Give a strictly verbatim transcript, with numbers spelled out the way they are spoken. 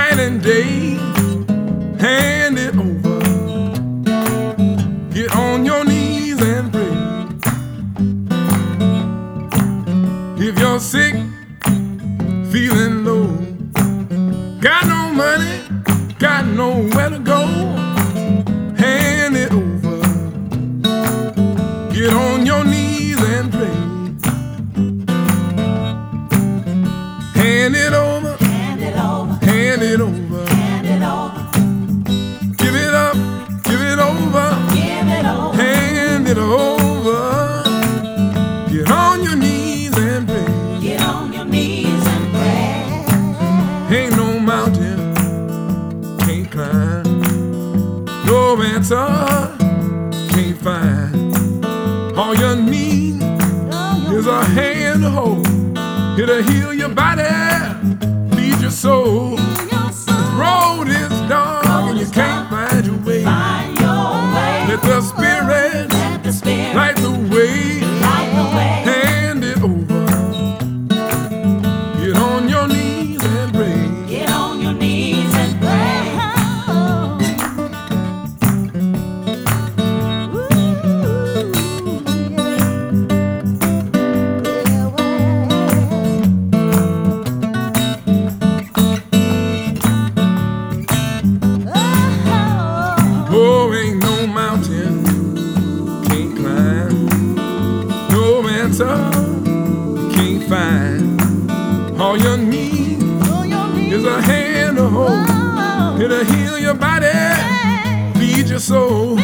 night and day, hand it over. Get on your knees and pray. If you're sick, feeling low, got no money, got nowhere to go, hand it over. Get on your knees and pray. Hand it over, hand it over, hand it over, hand it over. Give it up, give it over, Give it over, hand it over. Get on your knees and pray. get on your knees and pray. Ain't no mountain can't climb, no answer can't find. All you need is a hand to hold. It'll heal your body, feed your soul. The road is dark and you can't find your way. Find your way. Let the Spirit Let the Spirit light the way. light the way. Hand it over. Get on your knees and pray. Get on your knees and pray. Oh, ain't no mountain can't climb, no answer can't find. All you need is a hand to hold. It'll heal your body, feed your soul.